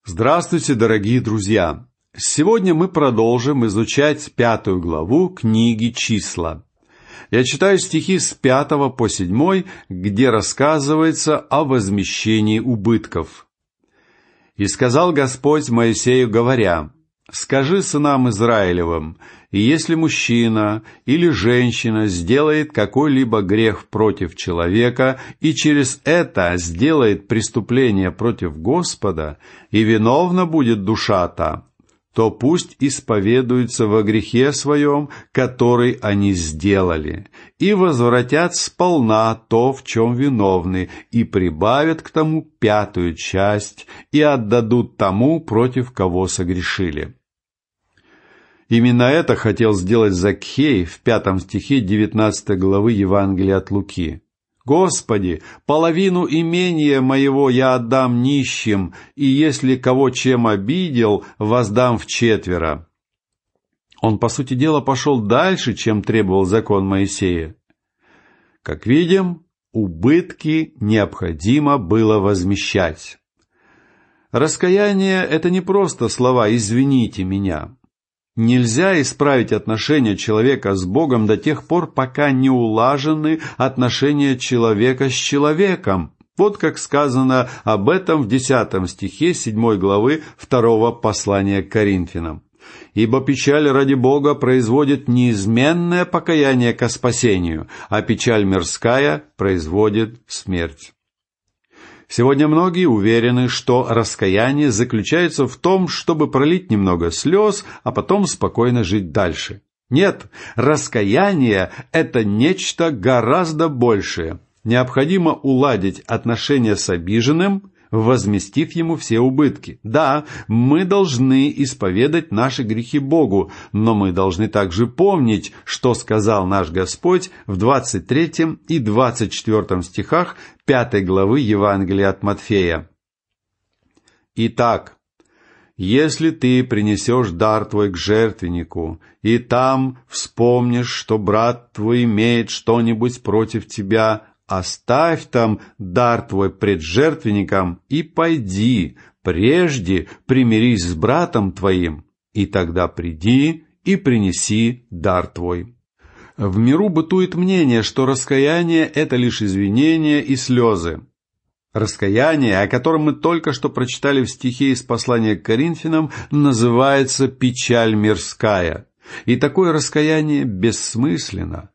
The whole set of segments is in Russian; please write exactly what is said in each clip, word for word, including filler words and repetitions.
Здравствуйте, дорогие друзья! Сегодня мы продолжим изучать пятую главу книги «Числа». Я читаю стихи с пятого по седьмой, где рассказывается о возмещении убытков. «И сказал Господь Моисею, говоря: скажи сынам Израилевым, и если мужчина или женщина сделает какой-либо грех против человека и через это сделает преступление против Господа, и виновна будет душа та, то пусть исповедуются во грехе своем, который они сделали, и возвратят сполна то, в чем виновны, и прибавят к тому пятую часть, и отдадут тому, против кого согрешили». Именно это хотел сделать Закхей в пятом стихе девятнадцатой главы Евангелия от Луки. «Господи, половину имения моего я отдам нищим, и если кого чем обидел, воздам вчетверо». Он, по сути дела, пошел дальше, чем требовал закон Моисея. Как видим, убытки необходимо было возмещать. Раскаяние — это не просто слова «извините меня». Нельзя исправить отношения человека с Богом до тех пор, пока не улажены отношения человека с человеком. Вот как сказано об этом в десятом стихе седьмой главы второго послания к Коринфянам. «Ибо печаль ради Бога производит неизменное покаяние ко спасению, а печаль мирская производит смерть». Сегодня многие уверены, что раскаяние заключается в том, чтобы пролить немного слез, а потом спокойно жить дальше. Нет, раскаяние – это нечто гораздо большее. Необходимо уладить отношения с обиженным, возместив ему все убытки. Да, мы должны исповедать наши грехи Богу, но мы должны также помнить, что сказал наш Господь в двадцать третьем и двадцать четвёртом стихах пятой главы Евангелия от Матфея. «Итак, если ты принесешь дар твой к жертвеннику, и там вспомнишь, что брат твой имеет что-нибудь против тебя, оставь там дар твой пред жертвенником и пойди, прежде примирись с братом твоим, и тогда приди и принеси дар твой». В миру бытует мнение, что раскаяние – это лишь извинения и слезы. Раскаяние, о котором мы только что прочитали в стихе из послания к Коринфянам, называется «печаль мирская». И такое раскаяние бессмысленно.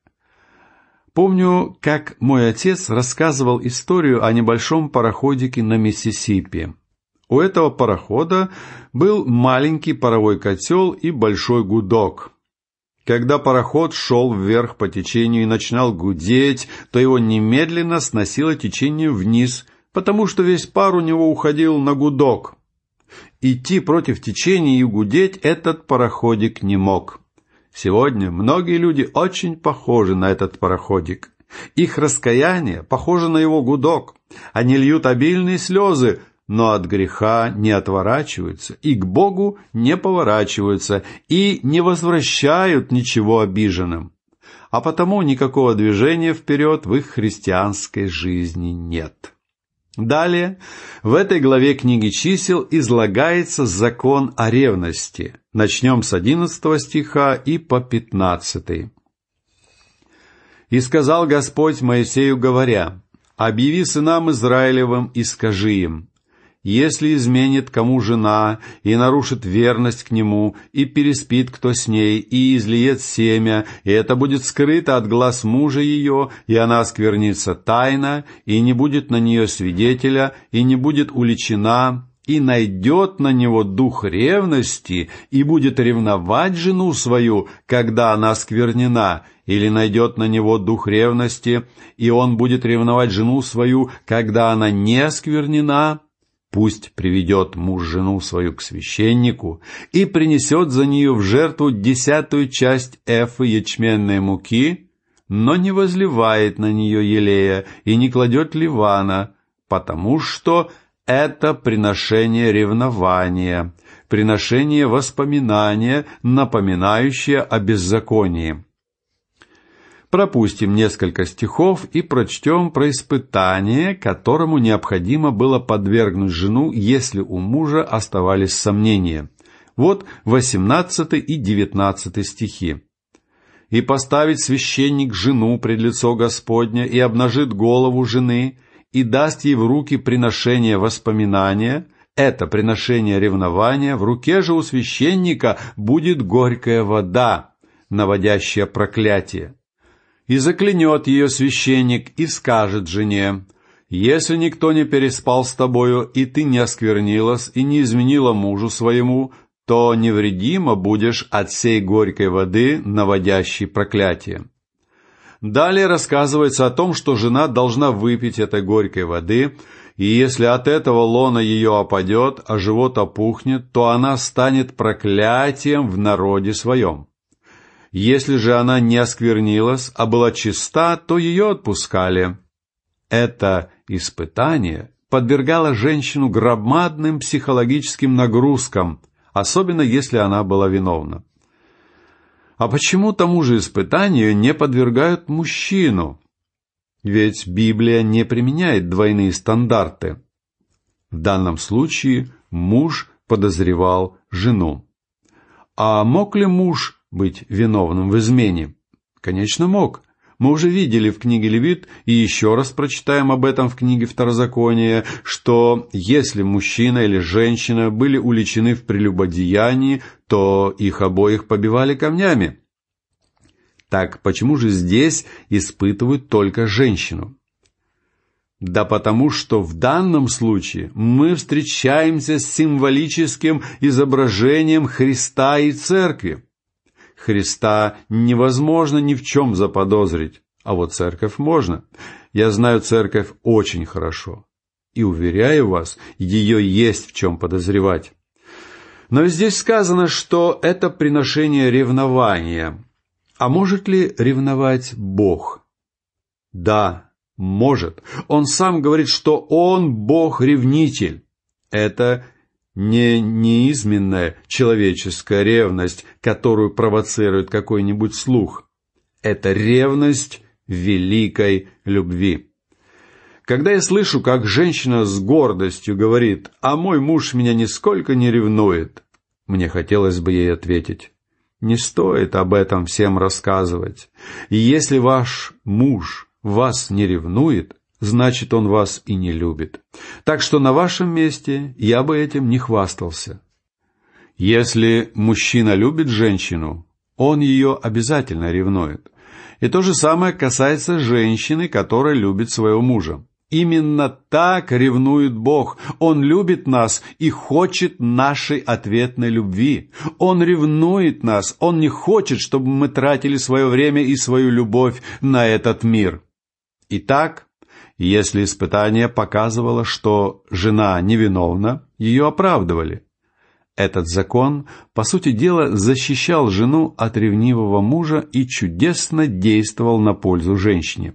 Помню, как мой отец рассказывал историю о небольшом пароходике на Миссисипи. У этого парохода был маленький паровой котел и большой гудок. Когда пароход шел вверх по течению и начинал гудеть, то его немедленно сносило течение вниз, потому что весь пар у него уходил на гудок. Идти против течения и гудеть этот пароходик не мог. Сегодня многие люди очень похожи на этот пароходик. Их раскаяние похоже на его гудок. Они льют обильные слезы, но от греха не отворачиваются, и к Богу не поворачиваются, и не возвращают ничего обиженным. А потому никакого движения вперед в их христианской жизни нет. Далее, в этой главе книги «Чисел» излагается закон о ревности. Начнем с одиннадцатого стиха и по пятнадцатый. «И сказал Господь Моисею, говоря: объяви сынам Израилевым и скажи им: если изменит кому жена, и нарушит верность к нему, и переспит кто с ней, и излиет семя, и это будет скрыто от глаз мужа ее, и она осквернится тайно, и не будет на нее свидетеля, и не будет уличена, и найдет на него дух ревности, и будет ревновать жену свою, когда она осквернена, или найдет на него дух ревности, и он будет ревновать жену свою, когда она не осквернена, пусть приведет муж жену свою к священнику и принесет за нее в жертву десятую часть эфы ячменной муки, но не возливает на нее елея и не кладет ливана, потому что это приношение ревнования, приношение воспоминания, напоминающее о беззаконии. Пропустим несколько стихов и прочтем про испытание, которому необходимо было подвергнуть жену, если у мужа оставались сомнения. Вот восемнадцатый и девятнадцатый стихи. «И поставит священник жену пред лицо Господня, и обнажит голову жены, и даст ей в руки приношение воспоминания, это приношение ревнования, в руке же у священника будет горькая вода, наводящая проклятие. И заклянет ее священник, и скажет жене: если никто не переспал с тобою, и ты не осквернилась, и не изменила мужу своему, то невредимо будешь от сей горькой воды, наводящей проклятие». Далее рассказывается о том, что жена должна выпить этой горькой воды, и если от этого лона ее опадет, а живот опухнет, то она станет проклятием в народе своем. Если же она не осквернилась, а была чиста, то ее отпускали. Это испытание подвергало женщину громадным психологическим нагрузкам, особенно если она была виновна. А почему тому же испытанию не подвергают мужчину? Ведь Библия не применяет двойные стандарты. В данном случае муж подозревал жену. А мог ли муж быть виновным в измене? Конечно, мог. Мы уже видели в книге Левит, и еще раз прочитаем об этом в книге Второзакония, что если мужчина или женщина были уличены в прелюбодеянии, то их обоих побивали камнями. Так почему же здесь испытывают только женщину? Да потому что в данном случае мы встречаемся с символическим изображением Христа и Церкви. Христа невозможно ни в чем заподозрить, а вот церковь можно. Я знаю церковь очень хорошо, и, уверяю вас, ее есть в чем подозревать. Но здесь сказано, что это приношение ревнования. А может ли ревновать Бог? Да, может. Он сам говорит, что Он Бог-ревнитель. Это не неизменная человеческая ревность, которую провоцирует какой-нибудь слух. Это ревность великой любви. Когда я слышу, как женщина с гордостью говорит: «А мой муж меня нисколько не ревнует», мне хотелось бы ей ответить: не стоит об этом всем рассказывать. И если ваш муж вас не ревнует, значит, он вас и не любит. Так что на вашем месте я бы этим не хвастался. Если мужчина любит женщину, он ее обязательно ревнует. И то же самое касается женщины, которая любит своего мужа. Именно так ревнует Бог. Он любит нас и хочет нашей ответной любви. Он ревнует нас. Он не хочет, чтобы мы тратили свое время и свою любовь на этот мир. Итак, если испытание показывало, что жена невиновна, ее оправдывали. Этот закон, по сути дела, защищал жену от ревнивого мужа и чудесно действовал на пользу женщине.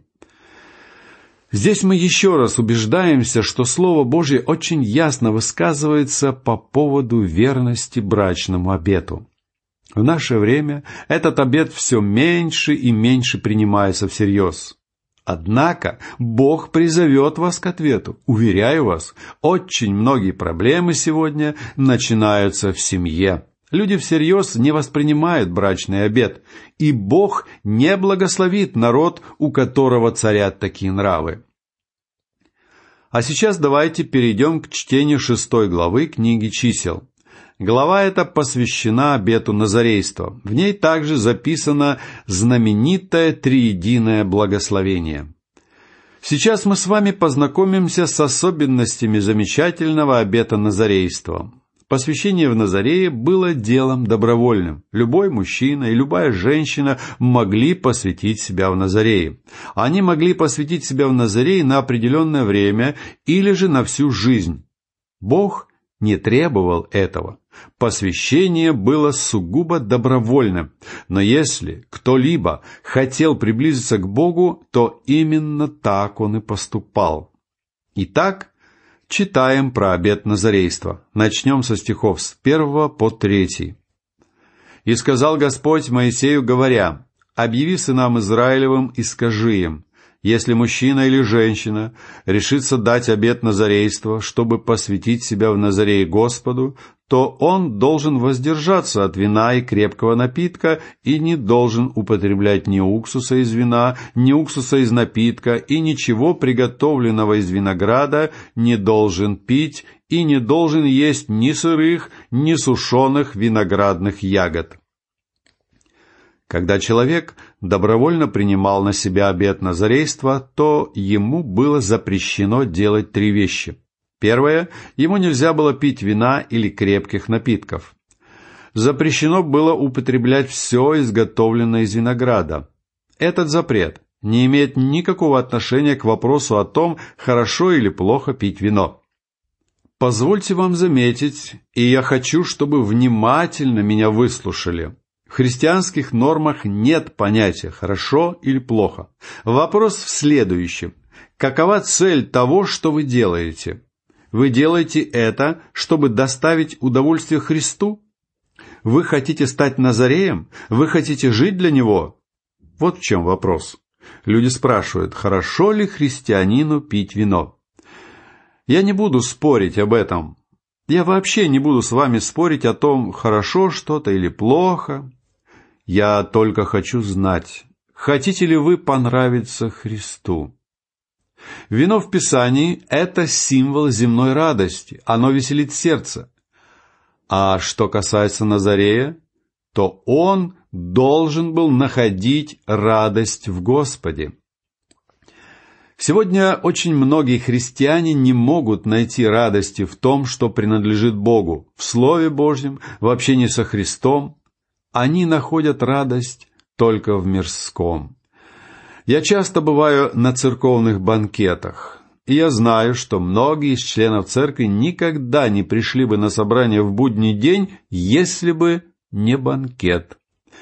Здесь мы еще раз убеждаемся, что Слово Божье очень ясно высказывается по поводу верности брачному обету. В наше время этот обет все меньше и меньше принимается всерьез. Однако Бог призовет вас к ответу. Уверяю вас, очень многие проблемы сегодня начинаются в семье. Люди всерьез не воспринимают брачный обет, и Бог не благословит народ, у которого царят такие нравы. А сейчас давайте перейдем к чтению шестой главы книги Чисел. Глава эта посвящена обету назарейства. В ней также записано знаменитое триединое благословение. Сейчас мы с вами познакомимся с особенностями замечательного обета назарейства. Посвящение в Назарее было делом добровольным. Любой мужчина и любая женщина могли посвятить себя в Назарее. Они могли посвятить себя в Назарее на определенное время или же на всю жизнь. Бог не требовал этого. Посвящение было сугубо добровольным. Но если кто-либо хотел приблизиться к Богу, то именно так он и поступал. Итак, читаем про обет назарейства. Начнем со стихов с первого по третий. «И сказал Господь Моисею, говоря: объяви сынам Израилевым и скажи им: если мужчина или женщина решится дать обет назарейства, чтобы посвятить себя в Назарее Господу, то он должен воздержаться от вина и крепкого напитка и не должен употреблять ни уксуса из вина, ни уксуса из напитка, и ничего приготовленного из винограда не должен пить и не должен есть ни сырых, ни сушеных виноградных ягод. Когда человек добровольно принимал на себя обет назарейства, то ему было запрещено делать три вещи. Первое, ему нельзя было пить вина или крепких напитков. Запрещено было употреблять все изготовленное из винограда. Этот запрет не имеет никакого отношения к вопросу о том, хорошо или плохо пить вино. Позвольте вам заметить, и я хочу, чтобы внимательно меня выслушали. В христианских нормах нет понятия «хорошо» или «плохо». Вопрос в следующем. Какова цель того, что вы делаете? Вы делаете это, чтобы доставить удовольствие Христу? Вы хотите стать Назареем? Вы хотите жить для Него? Вот в чем вопрос. Люди спрашивают, хорошо ли христианину пить вино? Я не буду спорить об этом. Я вообще не буду с вами спорить о том, хорошо что-то или плохо. Я только хочу знать, хотите ли вы понравиться Христу. Вино в Писании – это символ земной радости, оно веселит сердце. А что касается Назарея, то он должен был находить радость в Господе. Сегодня очень многие христиане не могут найти радости в том, что принадлежит Богу, в Слове Божьем, в общении со Христом. Они находят радость только в мирском. Я часто бываю на церковных банкетах, и я знаю, что многие из членов церкви никогда не пришли бы на собрание в будний день, если бы не банкет.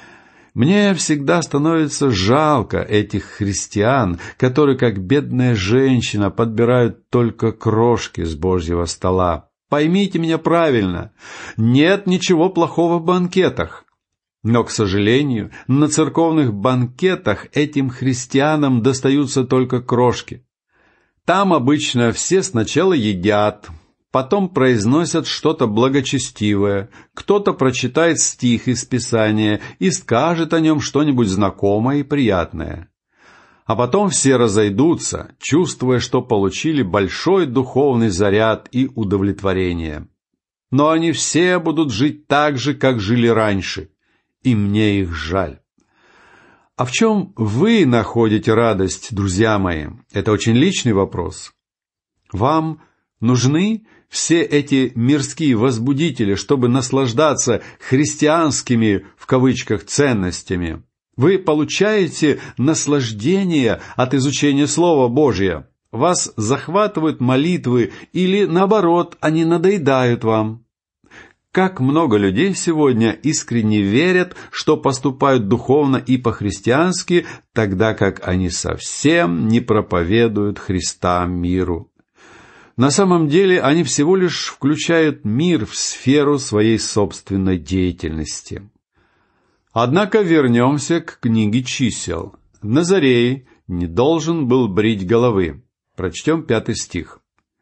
Мне всегда становится жалко этих христиан, которые, как бедная женщина, подбирают только крошки с Божьего стола. Поймите меня правильно, нет ничего плохого в банкетах. Но, к сожалению, на церковных банкетах этим христианам достаются только крошки. Там обычно все сначала едят, потом произносят что-то благочестивое, кто-то прочитает стих из Писания и скажет о нем что-нибудь знакомое и приятное. А потом все разойдутся, чувствуя, что получили большой духовный заряд и удовлетворение. Но они все будут жить так же, как жили раньше, и мне их жаль. А в чем вы находите радость, друзья мои? Это очень личный вопрос. Вам нужны все эти мирские возбудители, чтобы наслаждаться христианскими, в кавычках, ценностями? Вы получаете наслаждение от изучения Слова Божия? Вас захватывают молитвы или, наоборот, они надоедают вам? Как много людей сегодня искренне верят, что поступают духовно и по-христиански, тогда как они совсем не проповедуют Христа миру. На самом деле они всего лишь включают мир в сферу своей собственной деятельности. Однако вернемся к книге чисел. Назарей не должен был брить головы. Прочтем пятый стих.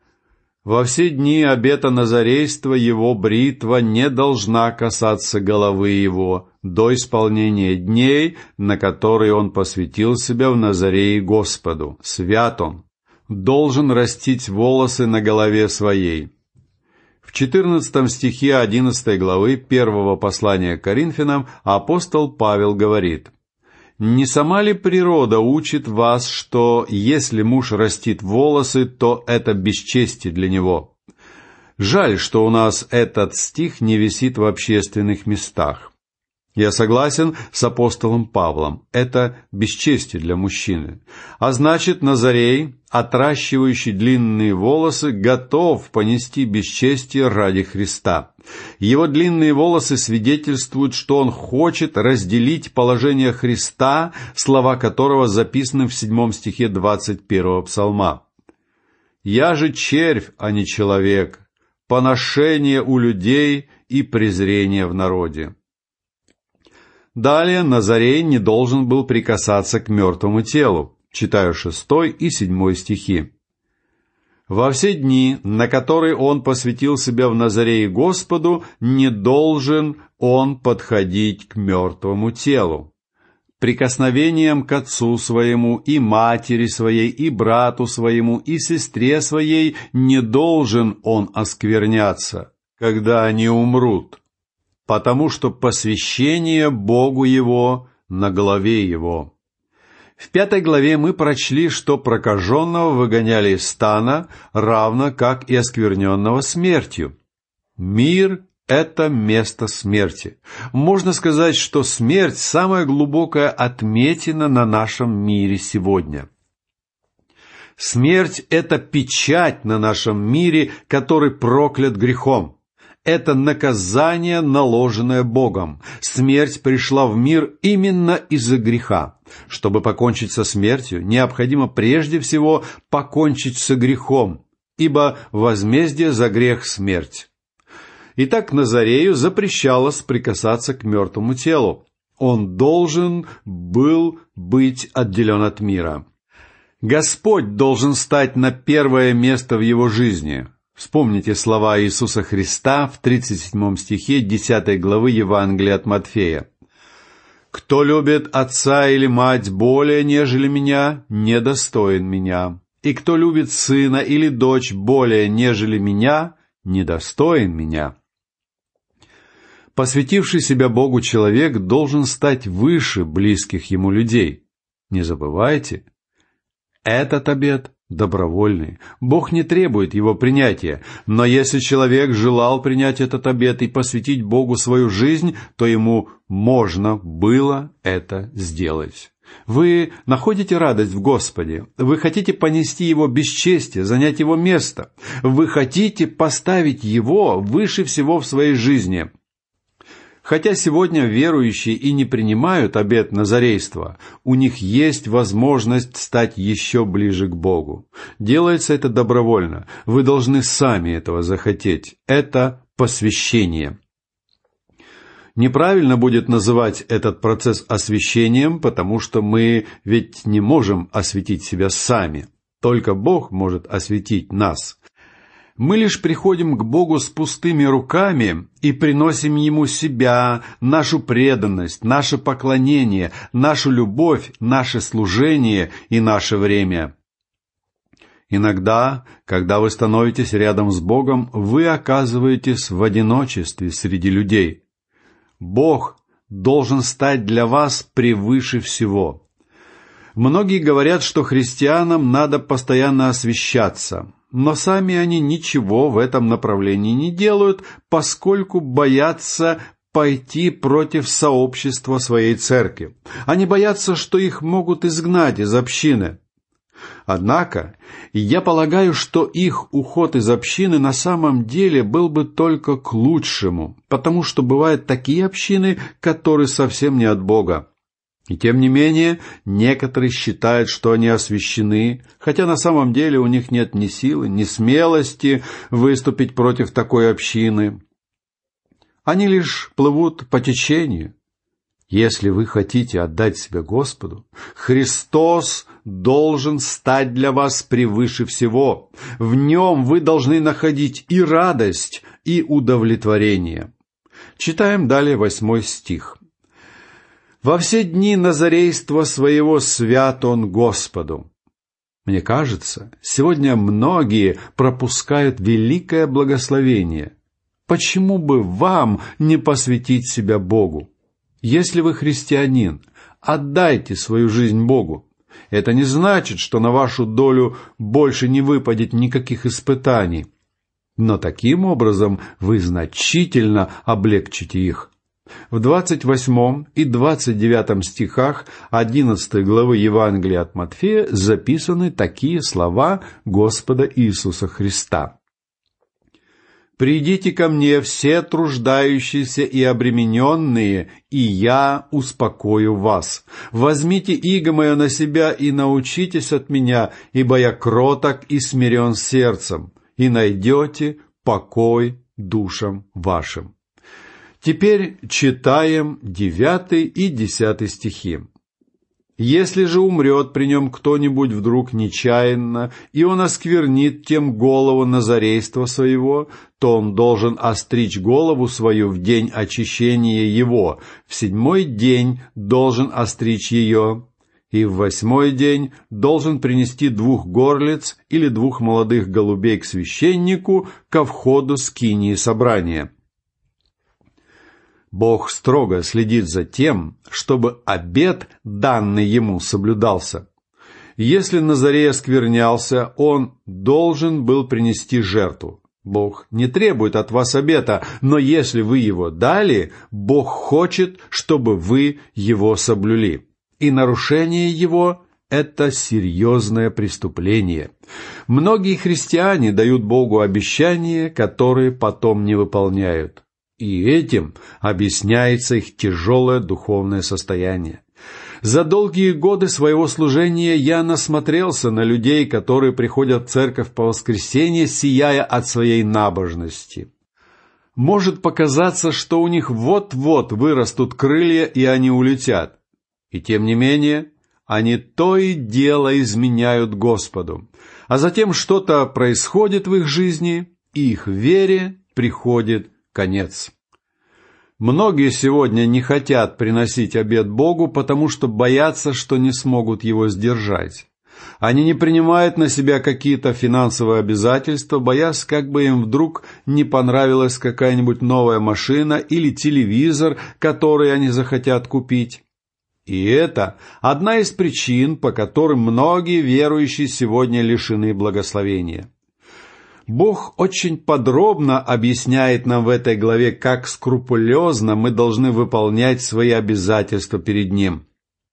«Во все дни обета назарейства его бритва не должна касаться головы его до исполнения дней, на которые он посвятил себя в Назарее Господу. Свят он, должен растить волосы на голове своей». В четырнадцатом стихе одиннадцатой главы первого послания к Коринфянам апостол Павел говорит: «Не сама ли природа учит вас, что если муж растит волосы, то это бесчестие для него?» Жаль, что у нас этот стих не висит в общественных местах. Я согласен с апостолом Павлом. Это бесчестие для мужчины. А значит, Назарей, отращивающий длинные волосы, готов понести бесчестие ради Христа. Его длинные волосы свидетельствуют, что он хочет разделить положение Христа, слова которого записаны в седьмом стихе двадцать первого псалма. «Я же червь, а не человек, поношение у людей и презрение в народе». Далее Назарей не должен был прикасаться к мертвому телу. Читаю шестой и седьмой стихи. «Во все дни, на которые он посвятил себя в Назарее Господу, не должен он подходить к мертвому телу. Прикосновением к отцу своему, и матери своей, и брату своему, и сестре своей не должен он оскверняться, когда они умрут, потому что посвящение Богу его на голове его». В пятой главе мы прочли, что прокаженного выгоняли из стана, равно как и оскверненного смертью. Мир — это место смерти. Можно сказать, что смерть — самая глубокая отметина на нашем мире сегодня. Смерть — это печать на нашем мире, который проклят грехом. Это наказание, наложенное Богом. Смерть пришла в мир именно из-за греха. Чтобы покончить со смертью, необходимо прежде всего покончить со грехом, ибо возмездие за грех — смерть. Итак, Назарею запрещалось прикасаться к мертвому телу. Он должен был быть отделен от мира. Господь должен стать на первое место в его жизни. Вспомните слова Иисуса Христа в тридцать седьмом стихе десятой главы Евангелия от Матфея. «Кто любит отца или мать более, нежели меня, недостоин меня. И кто любит сына или дочь более, нежели меня, недостоин меня». Посвятивший себя Богу человек должен стать выше близких ему людей. Не забывайте, этот обет добровольный. Бог не требует его принятия, но если человек желал принять этот обет и посвятить Богу свою жизнь, то ему можно было это сделать. Вы находите радость в Господе, вы хотите понести Его бесчестие, занять Его место, вы хотите поставить Его выше всего в своей жизни. Хотя сегодня верующие и не принимают обет назарейства, у них есть возможность стать еще ближе к Богу. Делается это добровольно. Вы должны сами этого захотеть. Это посвящение. Неправильно будет называть этот процесс освящением, потому что мы ведь не можем осветить себя сами. Только Бог может осветить нас. Мы лишь приходим к Богу с пустыми руками и приносим Ему себя, нашу преданность, наше поклонение, нашу любовь, наше служение и наше время. Иногда, когда вы становитесь рядом с Богом, вы оказываетесь в одиночестве среди людей. Бог должен стать для вас превыше всего. Многие говорят, что христианам надо постоянно освящаться, но сами они ничего в этом направлении не делают, поскольку боятся пойти против сообщества своей церкви. Они боятся, что их могут изгнать из общины. Однако, я полагаю, что их уход из общины на самом деле был бы только к лучшему, потому что бывают такие общины, которые совсем не от Бога. И тем не менее, некоторые считают, что они освящены, хотя на самом деле у них нет ни силы, ни смелости выступить против такой общины. Они лишь плывут по течению. Если вы хотите отдать себя Господу, Христос должен стать для вас превыше всего. В Нем вы должны находить и радость, и удовлетворение. Читаем далее восьмой стих. «Во все дни назарейства своего свят он Господу». Мне кажется, сегодня многие пропускают великое благословение. Почему бы вам не посвятить себя Богу? Если вы христианин, отдайте свою жизнь Богу. Это не значит, что на вашу долю больше не выпадет никаких испытаний. Но таким образом вы значительно облегчите их. В двадцать восьмом и двадцать девятом стихах одиннадцатой главы Евангелия от Матфея записаны такие слова Господа Иисуса Христа. «Придите ко мне, все труждающиеся и обремененные, и я успокою вас. Возьмите иго мое на себя и научитесь от меня, ибо я кроток и смирен сердцем, и найдете покой душам вашим». Теперь читаем девятый и десятый стихи. «Если же умрет при нем кто-нибудь вдруг нечаянно, и он осквернит тем голову назарейства своего, то он должен остричь голову свою в день очищения его, в седьмой день должен остричь ее, и в восьмой день должен принести двух горлиц или двух молодых голубей к священнику ко входу скинии собрания». Бог строго следит за тем, чтобы обет, данный ему, соблюдался. Если Назарей осквернялся, он должен был принести жертву. Бог не требует от вас обета, но если вы его дали, Бог хочет, чтобы вы его соблюли. И нарушение его – это серьезное преступление. Многие христиане дают Богу обещания, которые потом не выполняют. И этим объясняется их тяжелое духовное состояние. За долгие годы своего служения я насмотрелся на людей, которые приходят в церковь по воскресенье, сияя от своей набожности. Может показаться, что у них вот-вот вырастут крылья, и они улетят. И тем не менее, они то и дело изменяют Господу. А затем что-то происходит в их жизни, и их вере приходит конец. Многие сегодня не хотят приносить обет Богу, потому что боятся, что не смогут его сдержать. Они не принимают на себя какие-то финансовые обязательства, боясь, как бы им вдруг не понравилась какая-нибудь новая машина или телевизор, который они захотят купить. И это одна из причин, по которым многие верующие сегодня лишены благословения. Бог очень подробно объясняет нам в этой главе, как скрупулезно мы должны выполнять свои обязательства перед Ним.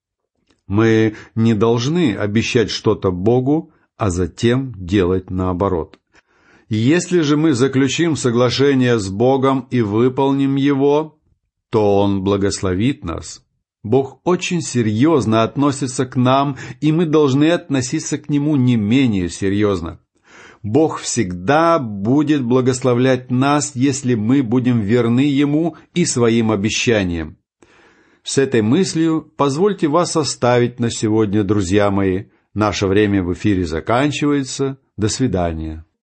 Мы не должны обещать что-то Богу, а затем делать наоборот. Если же мы заключим соглашение с Богом и выполним его, то Он благословит нас. Бог очень серьезно относится к нам, и мы должны относиться к Нему не менее серьезно. Бог всегда будет благословлять нас, если мы будем верны Ему и своим обещаниям. С этой мыслью позвольте вас оставить на сегодня, друзья мои. Наше время в эфире заканчивается. До свидания.